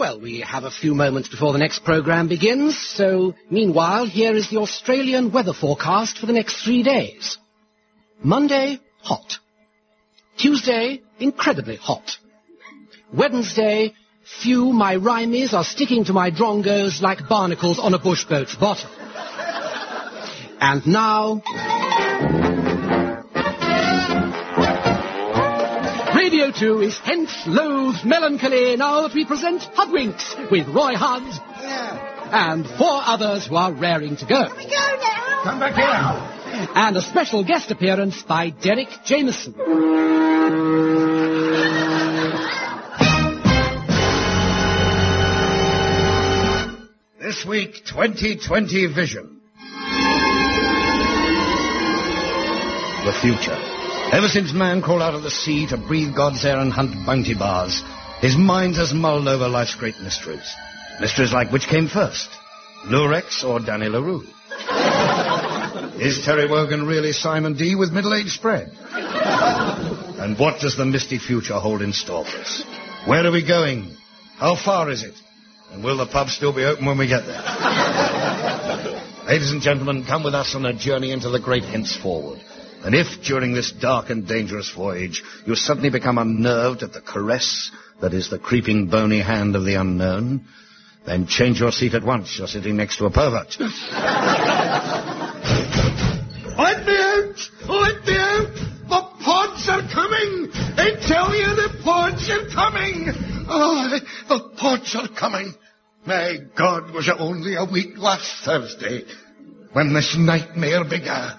Well, we have a few moments before the next programme begins, so meanwhile, here is the Australian weather forecast for the next 3 days. Monday, hot. Tuesday, incredibly hot. Wednesday, phew, my rhymies are sticking to my drongos like barnacles on a bushboat's bottom. And now... Radio 2 is hence loathed melancholy now that we present Hudwinks with Roy Hudd and 4 others who are raring to go. Can we go now? Come back here. And a special guest appearance by Derek Jameson. This week, 2020 Vision. The future. Ever since man crawled out of the sea to breathe God's air and hunt bounty bars, his mind has mulled over life's great mysteries. Mysteries like which came first, Lurex or Danny LaRue? Is Terry Wogan really Simon D with middle-aged spread? And what does the misty future hold in store for us? Where are we going? How far is it? And will the pub still be open when we get there? Ladies and gentlemen, come with us on a journey into the great henceforward. And if, during this dark and dangerous voyage, you suddenly become unnerved at the caress that is the creeping bony hand of the unknown, then change your seat at once. You're sitting next to a pervert. Let me out! Let me out! The pods are coming! I tell you, the pods are coming! Oh, the pods are coming! My God, was it only a week last Thursday when this nightmare began?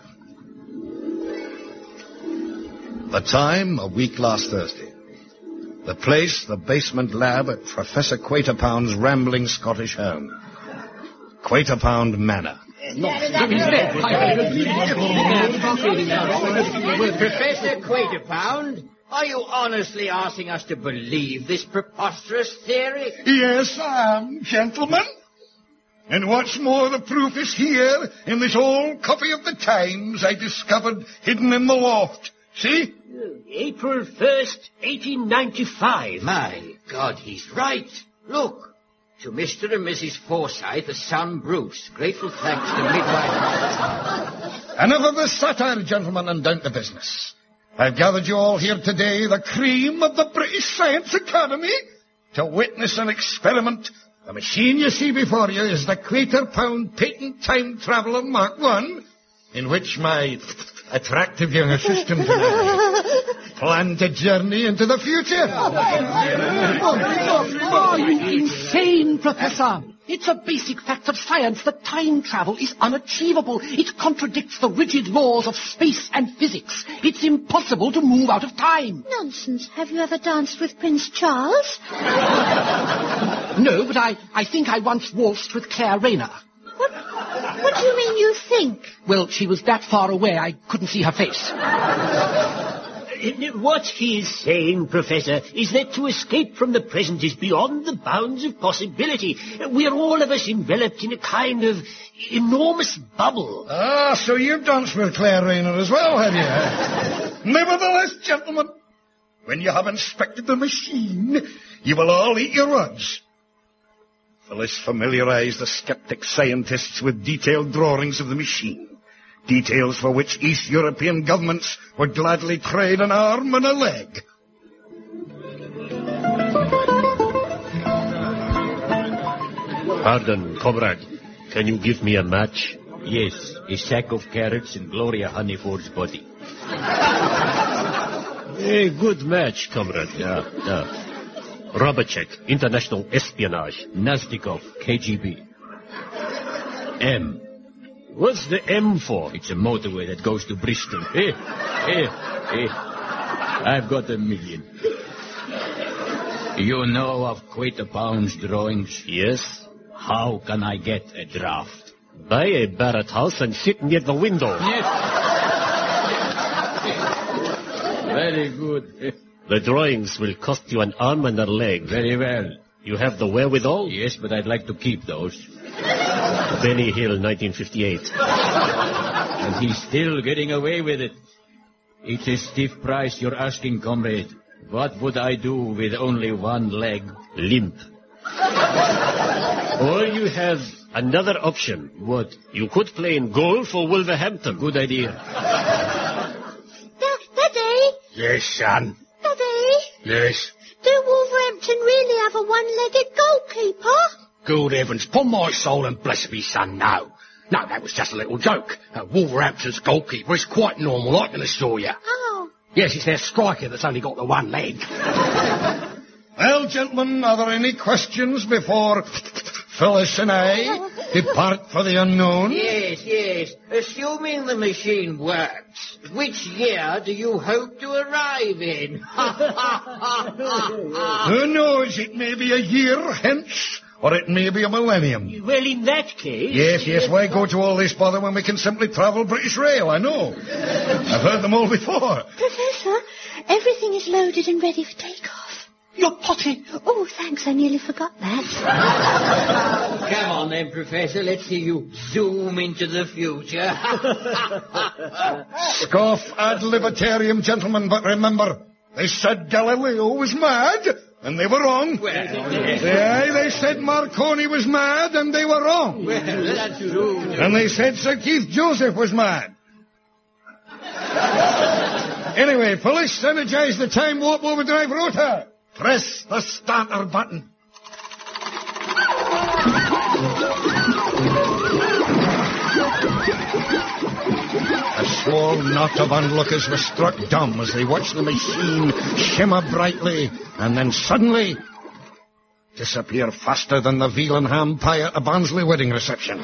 The time, a week last Thursday. The place, the basement lab at Professor Quaterpound's rambling Scottish home. Quaterpound Manor. Professor Quaterpound, are you honestly asking us to believe this preposterous theory? Yes, I am, gentlemen. And what's more, the proof is here in this old copy of the Times I discovered hidden in the loft. See? April 1st, 1895. My God, he's right. Look. To Mr. and Mrs. Forsyth, the son Bruce. Grateful thanks to midwife. Enough of this satire, gentlemen, and down to business. I've gathered you all here today, the cream of the British Science Academy, to witness an experiment. The machine you see before you is the Quaterpound Patent Time Traveller Mark I, in which my attractive young assistant and I planned a journey into the future. Oh, you insane, Professor! It's a basic fact of science that time travel is unachievable. It contradicts the rigid laws of space and physics. It's impossible to move out of time. Nonsense. Have you ever danced with Prince Charles? No, but I think I once waltzed with Claire Rayner. What do you mean you think? Well, she was that far away I couldn't see her face. What he is saying, Professor, is that to escape from the present is beyond the bounds of possibility. We're all of us enveloped in a kind of enormous bubble. Ah, so you've danced with Claire Rayner as well, have you? Nevertheless, gentlemen, when you have inspected the machine, you will all eat your words. Phyllis familiarized the skeptic scientists with detailed drawings of the machine. Details for which East European governments would gladly trade an arm and a leg. Pardon, comrade. Can you give me a match? Yes, a sack of carrots and Gloria Honeyford's body. A good match, comrade. Yeah. Robotchek, International Espionage. Nastikov, KGB. M. What's the M for? It's a motorway that goes to Bristol. I've got $1 million. You know of Quaterpound's drawings? Yes. How can I get a draft? Buy a Barrett house and sit near the window. Yes. Very good. The drawings will cost you an arm and a leg. Very well. You have the wherewithal? Yes, but I'd like to keep those. Benny Hill, 1958. And he's still getting away with it. It's a stiff price you're asking, comrade. What would I do with only one leg? Limp. Or you have another option. What? You could play in goal for Wolverhampton. Good idea. Daddy? Yes, son. Daddy? Yes. Do Wolverhampton really have a one-legged goalkeeper? Good heavens, upon my soul and bless me, son, no. No, that was just a little joke. Wolverhampton's goalkeeper is quite normal, I can assure you. Oh. Yes, it's their striker that's only got the one leg. Well, gentlemen, are there any questions before Phyllis and I depart for the unknown? Yes. Assuming the machine works, which year do you hope to arrive in? Who knows? It may be a year hence, or it may be a millennium. Well, in that case... Yes, why go to all this bother when we can simply travel British Rail? I know. I've heard them all before. Professor, everything is loaded and ready for takeoff. You're potty. Oh, thanks, I nearly forgot that. Come on then, Professor, let's see you zoom into the future. Scoff ad libertarium, gentlemen, but remember, they said Galileo was mad, and they were wrong. They said Marconi was mad, and they were wrong. Well, that's true. And they said Sir Keith Joseph was mad. Anyway, Phyllis, energize the time warp overdrive rotor. Press the starter button. A small knot of onlookers were struck dumb as they watched the machine shimmer brightly and then suddenly disappear faster than the veal and ham pie at a Barnsley wedding reception.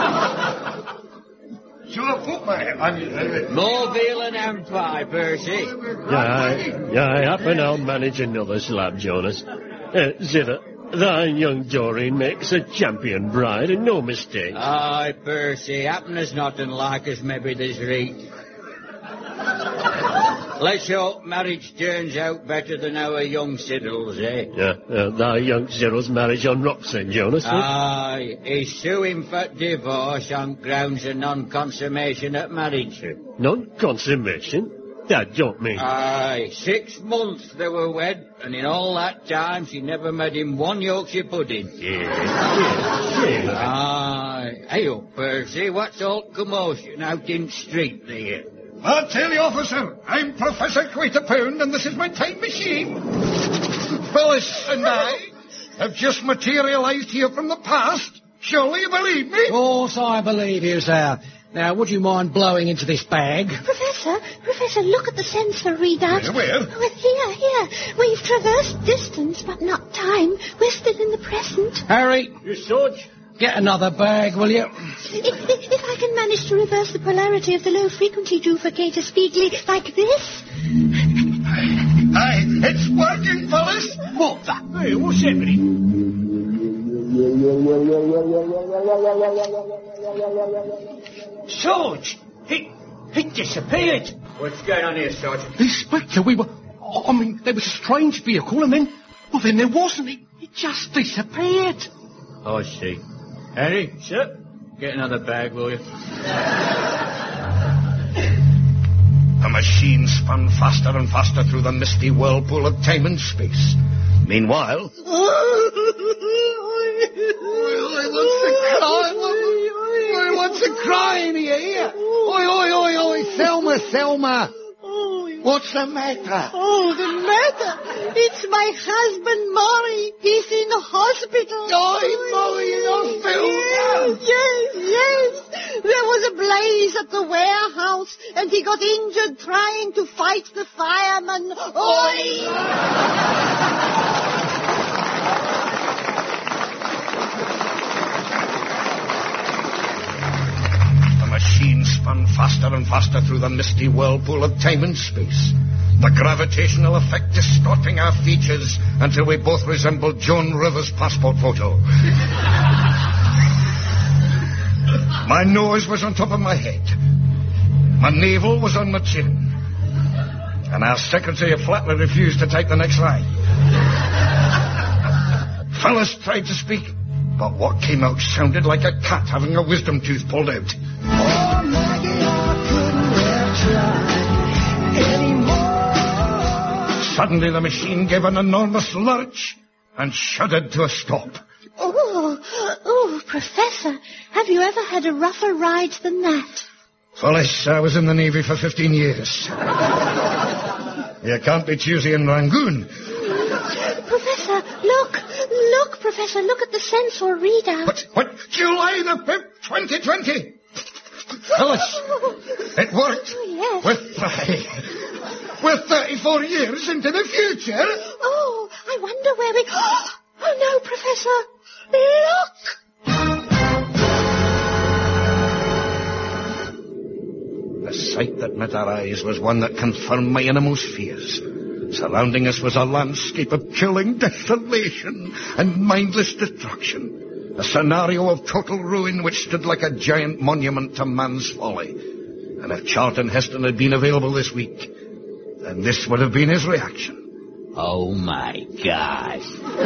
More veal and ham pie, Percy. Yeah, I happen I'll manage another slab, Jonas. Zither, thy young Doreen makes a champion bride, and no mistake. Aye, Percy, happen as nothing like us, maybe there's right. Let's hope marriage turns out better than our young Siddles, eh? Yeah, thy young Cyril's marriage on rocks, then, Jonas. Aye, he's suing for divorce on grounds of non-consummation at marriage. Non-consummation? That don't mean... Aye, 6 months they were wed, and in all that time she never made him one Yorkshire pudding. Yeah. Aye. Hey, up, Percy, what's all commotion out in street there? I'll tell you, officer, I'm Professor Quaterpound, and this is my time machine. Phyllis and I have just materialized here from the past. Surely you believe me? Of course I believe you, sir. Now, would you mind blowing into this bag? Professor, look at the sensor readout. Where? Oh, here. We've traversed distance, but not time. We're still in the present. Harry, You Sarge? get another bag, will you? If I can manage to reverse the polarity of the low-frequency duplicator speedily like this... Aye, it's working, Phyllis. What the? Hey, what's happening? Sarge, he disappeared. What's going on here, Sergeant? Inspector, there was a strange vehicle, and then there wasn't. It just disappeared. Oh, I see. Harry, Sir? get another bag, will you? The machine spun faster and faster through the misty whirlpool of time and space. Meanwhile... What's the crying here? Oi, Thelma. What's the matter? Oh, the matter? It's my husband, Murray. He's in the hospital. Murray in hospital? Yes. There was a blaze at the warehouse, and he got injured trying to fight the firemen. Oi! The machine spun faster and faster through the misty whirlpool of time and space. The gravitational effect distorting our features until we both resembled Joan Rivers' passport photo. My nose was on top of my head. My navel was on my chin. And our secretary flatly refused to take the next line. Phyllis tried to speak, but what came out sounded like a cat having a wisdom tooth pulled out. Oh, Maggie, I couldn't try anymore. Suddenly the machine gave an enormous lurch and shuddered to a stop. Oh, Professor, have you ever had a rougher ride than that? Phyllis, I was in the Navy for 15 years. You can't be choosy in Rangoon. Professor, look, Professor, look at the sensor readout. What? July the 5th, 2020? Phyllis, it worked. Oh, yes. We're 34 years into the future. Oh, I wonder where we... Oh, no, Professor. Look! The sight that met our eyes was one that confirmed my innermost fears. Surrounding us was a landscape of killing desolation and mindless destruction. A scenario of total ruin which stood like a giant monument to man's folly. And if Charlton Heston had been available this week, then this would have been his reaction. Oh, my God.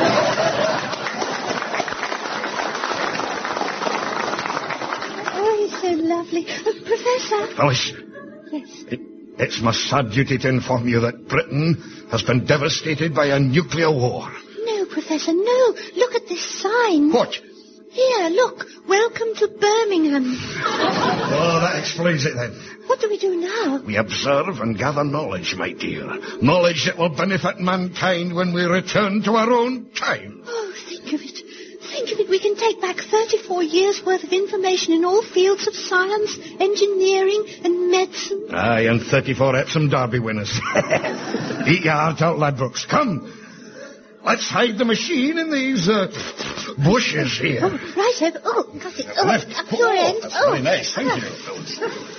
Oh, he's so lovely. Professor? Phyllis, Yes. it's my sad duty to inform you that Britain has been devastated by a nuclear war. No, Professor, no. Look at this sign. What? Here, look. Welcome to Birmingham. Oh, that explains it then. What do we do now? We observe and gather knowledge, my dear. Knowledge that will benefit mankind when we return to our own time. Oh, think of it. Think of it. We can take back 34 years' worth of information in all fields of science, engineering, and medicine. Aye, and 34 Epsom Derby winners. Eat your heart out, Ladbrokes. Come. Let's hide the machine in these bushes here. Oh, right over. Oh, got it. Oh, Left. up your end. That's Oh, very nice. Thank you, Phyllis.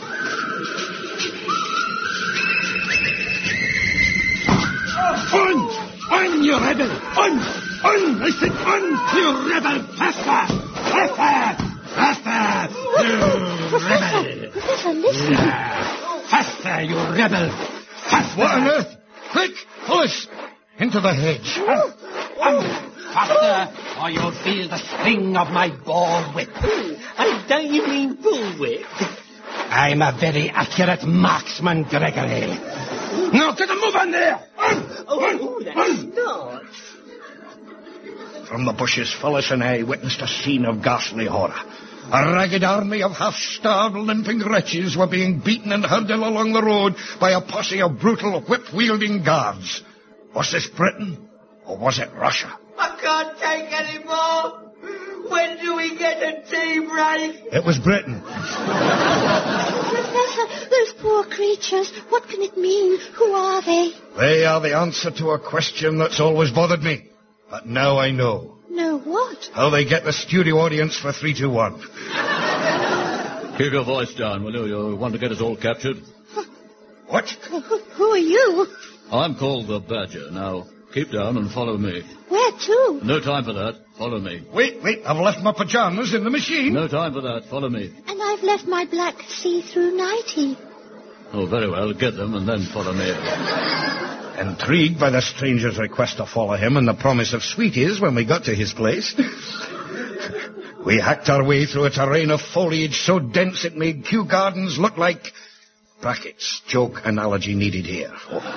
On, you rebel! On! I said on, you rebel! Faster! You rebel! Professor, listen. Faster, you rebel! Faster! What on earth? Quick, Phyllis, into the hedge. Faster, or you'll feel the sting of my ball whip. I don't you mean bull whip? I'm a very accurate marksman, Gregory. Now, get a move on there! That's not. From the bushes, Phyllis and I witnessed a scene of ghastly horror. A ragged army of half-starved, limping wretches were being beaten and herded along the road by a posse of brutal, whip-wielding guards. Was this Britain, or was it Russia? I can't take any more. When do we get a tea break? It was Britain. Professor, those poor creatures. What can it mean? Who are they? They are the answer to a question that's always bothered me. But now I know. No, what? How they get the studio audience for 3-2-1. Keep your voice down, will you? You want to get us all captured? What? Who are you? I'm called the Badger. Now, keep down and follow me. Where to? No time for that. Follow me. Wait, I've left my pajamas in the machine. No time for that. Follow me. And I've left my black see-through nightie. Oh, very well. Get them and then follow me. Intrigued by the stranger's request to follow him and the promise of sweeties when we got to his place, we hacked our way through a terrain of foliage so dense it made Kew Gardens look like... brackets, joke analogy needed here.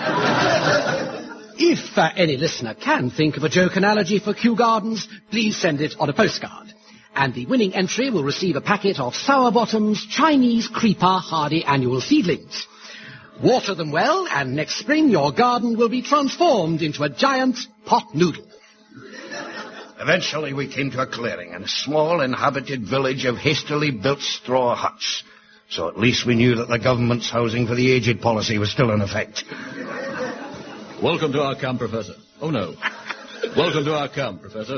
If any listener can think of a joke analogy for Kew Gardens, please send it on a postcard. And the winning entry will receive a packet of Sowerbottom's Chinese Creeper Hardy Annual Seedlings. Water them well, and next spring your garden will be transformed into a giant pot noodle. Eventually we came to a clearing and a small inhabited village of hastily built straw huts. So at least we knew that the government's housing for the aged policy was still in effect. Welcome to our camp, Professor. Oh, no. Welcome to our camp, Professor.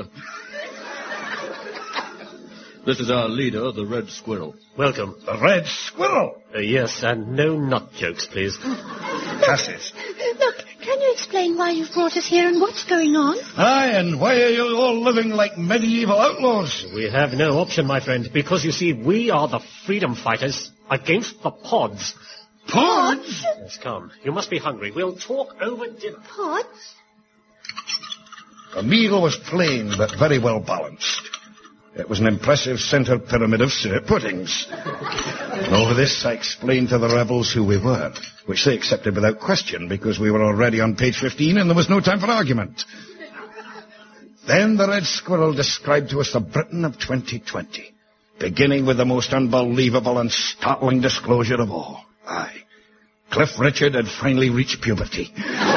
This is our leader, the Red Squirrel. Welcome. The Red Squirrel! Yes, and no nut jokes, please. Cassis. Look, can you explain why you've brought us here and what's going on? Aye, and why are you all living like medieval outlaws? We have no option, my friend, because you see, we are the freedom fighters against the pods. Pods? Yes, come. You must be hungry. We'll talk over dinner. Pods? The meal was plain, but very well balanced. It was an impressive centre pyramid of syrup puddings. And over this I explained to the rebels who we were, which they accepted without question because we were already on page 15 and there was no time for argument. Then the Red Squirrel described to us the Britain of 2020, beginning with the most unbelievable and startling disclosure of all. Aye, Cliff Richard had finally reached puberty.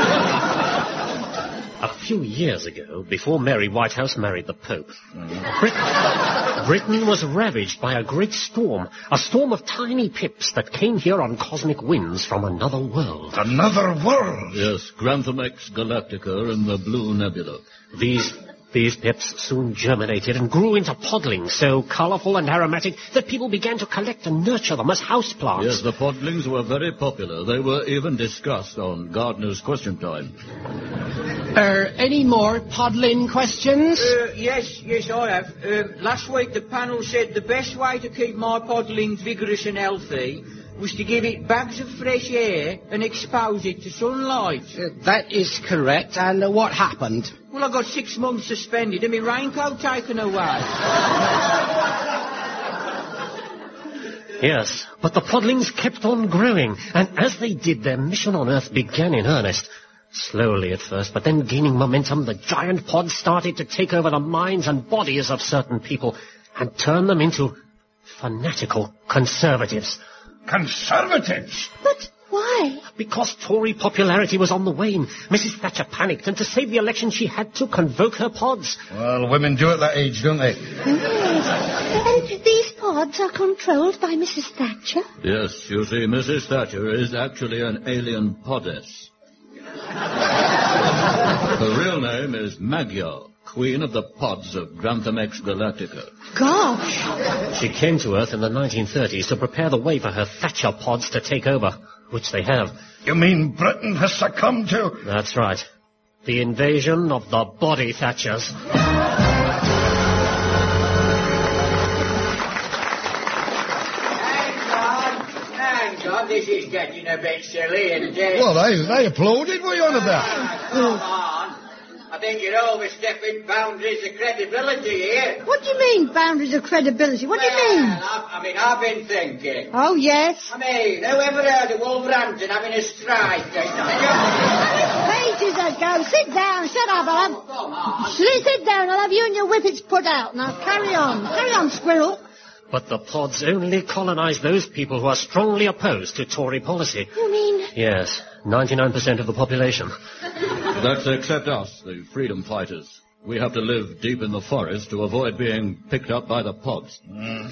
A few years ago, before Mary Whitehouse married the Pope, Britain was ravaged by a great storm, a storm of tiny pips that came here on cosmic winds from another world. Another world? Yes, Grantham X Galactica and the Blue Nebula. These pips soon germinated and grew into podlings so colourful and aromatic that people began to collect and nurture them as houseplants. Yes, the podlings were very popular. They were even discussed on Gardener's Question Time. Any more podling questions? Yes, I have. Last week the panel said the best way to keep my podlings vigorous and healthy was to give it bags of fresh air and expose it to sunlight. That is correct. And what happened? Well, I got 6 months suspended and my raincoat taken away. Yes, but the podlings kept on growing, and as they did, their mission on Earth began in earnest. Slowly at first, but then gaining momentum, the giant pods started to take over the minds and bodies of certain people and turn them into fanatical conservatives. Conservatives? But why? Because Tory popularity was on the wane. Mrs. Thatcher panicked, and to save the election, she had to convoke her pods. Well, women do at that age, don't they? Yes. And these pods are controlled by Mrs. Thatcher? Yes, you see, Mrs. Thatcher is actually an alien poddess. Her real name is Magyar, Queen of the Pods of Grantham X Galactica. Gosh! She came to Earth in the 1930s to prepare the way for her Thatcher pods to take over, which they have. You mean Britain has succumbed to... That's right. The invasion of the body Thatchers. Hang on, this is getting a bit silly, isn't it? Well, they applauded. What are you on about? Come on. I think you're overstepping boundaries of credibility here. What do you mean, boundaries of credibility? What do you mean? I've been thinking. Oh, yes. I mean, who ever heard of Wolverhampton having a strike? Ages ago. Sit down. Shut up. Come on. Sit down. I'll have you and your whippets put out. Now, carry on. Carry on, Squirrel. But the pods only colonize those people who are strongly opposed to Tory policy. You mean? Yes, 99% of the population. That's except us, the freedom fighters. We have to live deep in the forest to avoid being picked up by the pods.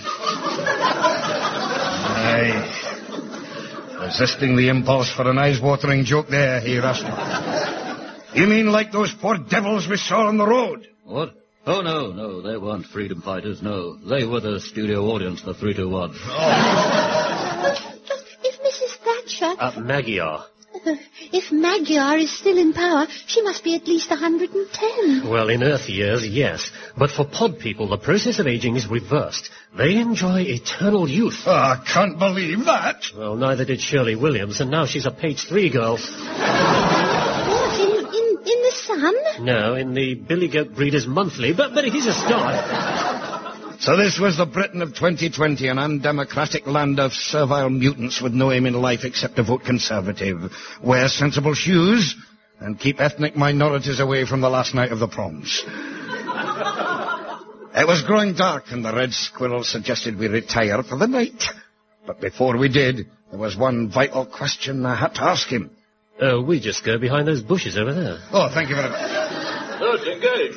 Aye. Resisting the impulse for an eyes-watering joke there, he rustled. You mean like those poor devils we saw on the road? What? Oh, no, they weren't freedom fighters, no. They were the studio audience, the 321. If Mrs. Thatcher... Magyar. If Magyar is still in power, she must be at least 110. Well, in Earth years, yes. But for pod people, the process of aging is reversed. They enjoy eternal youth. Oh, I can't believe that. Well, neither did Shirley Williams, and now she's a page 3 girl. What, in the Sun? No, in the Billy Goat Breeders Monthly, but it is a start. So this was the Britain of 2020, an undemocratic land of servile mutants with no aim in life except to vote Conservative, wear sensible shoes, and keep ethnic minorities away from the last night of the proms. It was growing dark, and the Red Squirrel suggested we retire for the night. But before we did, there was one vital question I had to ask him. Oh, we just go behind those bushes over there. Oh, thank you very much. Let's engage.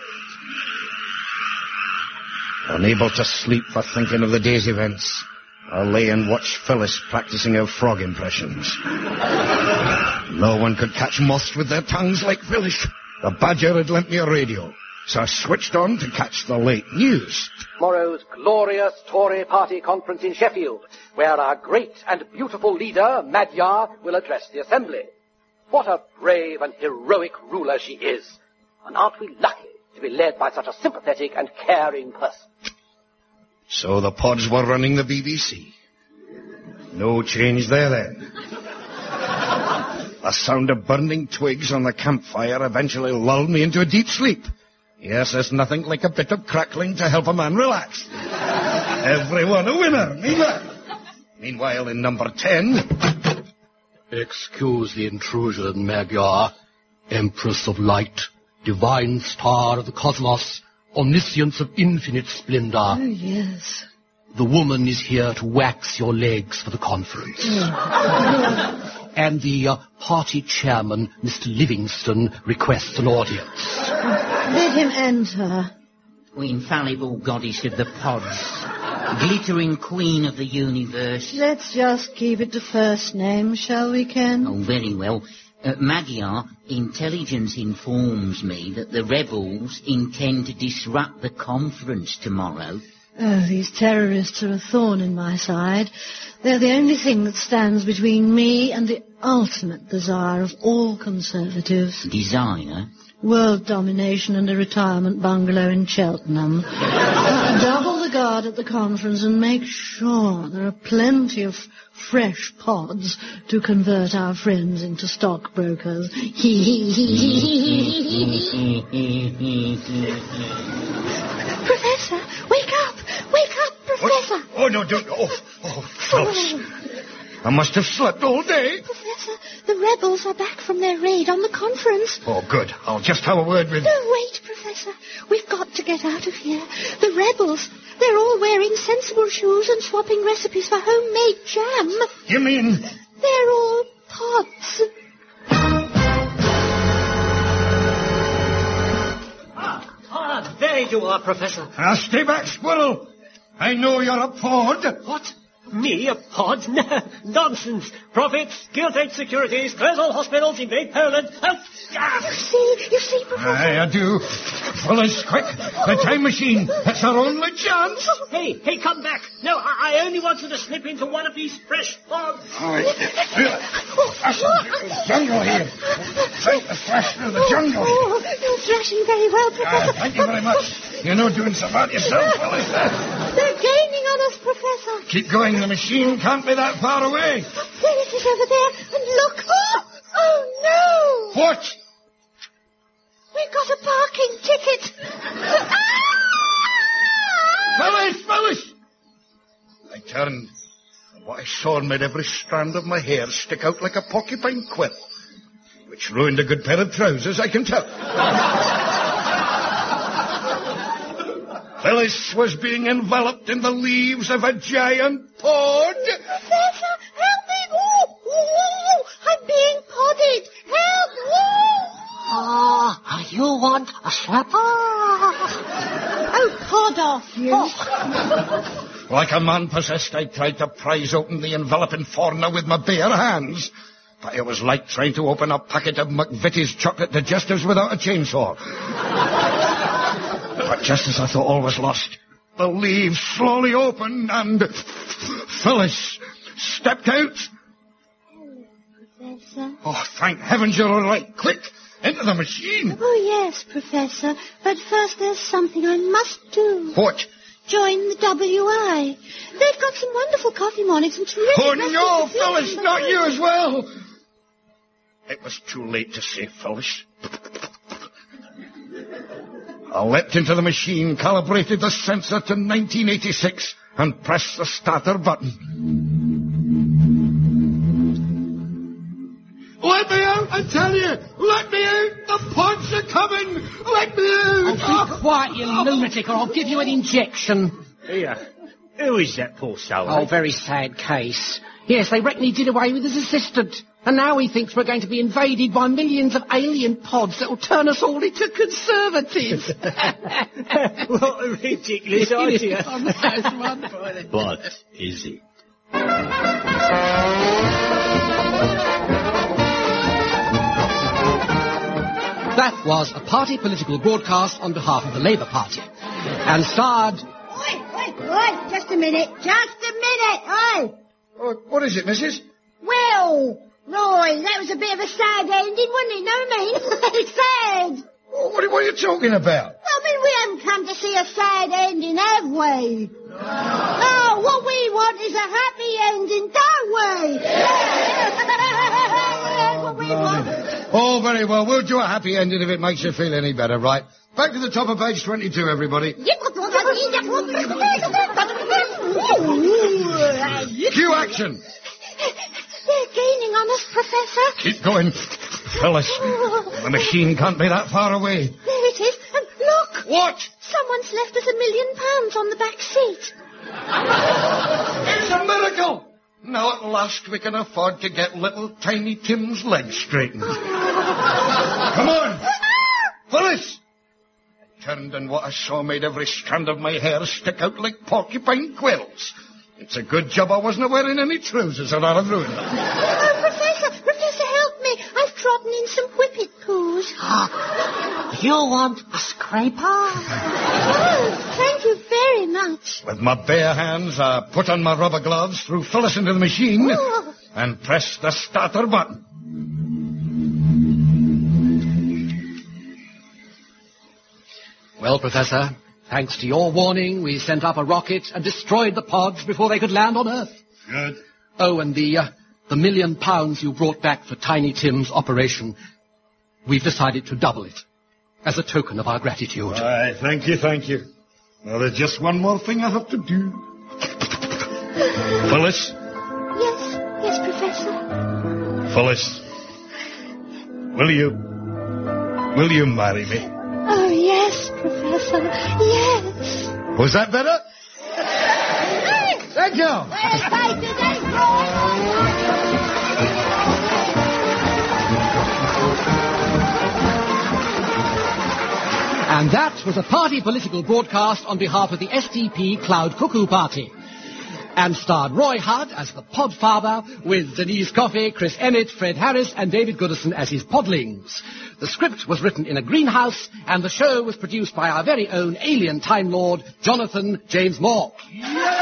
Unable to sleep for thinking of the day's events, I lay and watched Phyllis practicing her frog impressions. No one could catch moths with their tongues like Phyllis. The Badger had lent me a radio, so I switched on to catch the late news. Tomorrow's glorious Tory party conference in Sheffield, where our great and beautiful leader, Magyar, will address the Assembly. What a brave and heroic ruler she is. And aren't we lucky to be led by such a sympathetic and caring person? So the pods were running the BBC. No change there then. The sound of burning twigs on the campfire eventually lulled me into a deep sleep. Yes, there's nothing like a bit of crackling to help a man relax. Everyone a winner, Meanwhile, in number 10... Excuse the intrusion, Magyar, Empress of Light divine star of the cosmos, omniscience of infinite splendor. Oh, yes. The woman is here to wax your legs for the conference. And the party chairman, Mr. Livingston, requests an audience. Let him enter. O infallible goddess of the pods, glittering queen of the universe. Let's just keep it to first name, shall we, Ken? Oh, very well. Magyar, intelligence informs me that the rebels intend to disrupt the conference tomorrow. Oh, these terrorists are a thorn in my side. They're the only thing that stands between me and the ultimate desire of all conservatives. Desire? World domination and a retirement bungalow in Cheltenham. Double the guard at the conference and make sure there are plenty of fresh pods to convert our friends into stockbrokers. Professor, wake up! Wake up, Professor! Oh, no, don't. Phyllis. I must have slept all day. Professor, the rebels are back from their raid on the conference. Oh, good. I'll just have a word with... No, wait, Professor. We've got to get out of here. The rebels, they're all wearing sensible shoes and swapping recipes for homemade jam. You mean... They're all pods. There you are, Professor. Now, stay back, Squirrel. I know you're a pod. What? Me, a pod? No, nonsense. Profits, Guild-Aid Securities, close all hospitals, invade Poland. Oh, You see, Professor? I do. Phyllis, quick. The time machine. That's our only chance. Hey, come back. No, I only want you to slip into one of these fresh pods. All right. The jungle here. Fight the flash through the jungle. Oh, you're thrashing very well, Professor. Thank you very much. You're not doing so bad yourself, Phyllis. They're gaining on us, Professor. Keep going. The machine can't be that far away. There it is over there. And look. Oh, no. What? We've got a parking ticket. Phyllis! I turned, and what I saw made every strand of my hair stick out like a porcupine quill, which ruined a good pair of trousers, I can tell. Phyllis was being enveloped in the leaves of a giant pod. Professor, help me. Oh, I'm being podded. Help. You want a slap? Oh, pod off, you. Like a man possessed, I tried to prise open the enveloping fauna with my bare hands. But it was like trying to open a packet of McVitie's chocolate digestives without a chainsaw. But just as I thought all was lost, the leaves slowly opened and Phyllis stepped out. Professor? Oh, thank heavens you're all right. Quick, into the machine. Oh, yes, Professor. But first there's something I must do. What? Join the WI. They've got some wonderful coffee mornings and terrific... Oh, no, Phyllis, not you as well. It was too late to save Phyllis. I leapt into the machine, calibrated the sensor to 1986, and pressed the starter button. Let me out, I tell you! Let me out! The pods are coming! Let me out! Oh, be quiet, you lunatic, or I'll give you an injection. Here. Who is that poor soul? Oh, very sad case. Yes, they reckon he did away with his assistant. And now he thinks we're going to be invaded by millions of alien pods that will turn us all into conservatives. What a ridiculous idea. But is it? That was a party political broadcast on behalf of the Labour Party. And starred... Oi, just a minute. Oi! What is it, missus? Well, Roy, that was a bit of a sad ending, wasn't it? Know what I mean? It's sad. What are you talking about? Well, I mean, we haven't come to see a sad ending, have we? No, what we want is a happy ending, don't we? That's what we want. Oh, very well. We'll do a happy ending if it makes you feel any better, right? Back to the top of page 22, everybody. Cue action. They're gaining on us, Professor. Keep going. Phyllis, the machine can't be that far away. There it is. And look! What? Someone's left us £1 million on the back seat. It's a miracle! Now at last we can afford to get little Tiny Tim's legs straightened. Come on! Phyllis! I turned and what I saw made every strand of my hair stick out like porcupine quills. It's a good job I wasn't wearing any trousers or I'd have ruined them. Professor, help me. I've trodden in some whippet poos. You want a scraper? Oh, thank you very much. With my bare hands, I put on my rubber gloves, threw Phyllis into the machine, and pressed the starter button. Well, Professor, thanks to your warning, we sent up a rocket and destroyed the pods before they could land on Earth. Good. Oh, and the £1 million you brought back for Tiny Tim's operation, we've decided to double it as a token of our gratitude. Aye, thank you. Now, there's just one more thing I have to do. Phyllis? Yes, Professor. Phyllis, will you marry me? Oh, yes, Professor, yes. Was that better? Thank you. And that was a party political broadcast on behalf of the SDP Cloud Cuckoo Party. And starred Roy Hudd as the Podfather, with Denise Coffey, Chris Ennett, Fred Harris, and David Goodison as his podlings. The script was written in a greenhouse, and the show was produced by our very own alien Time Lord, Jonathan James Moore.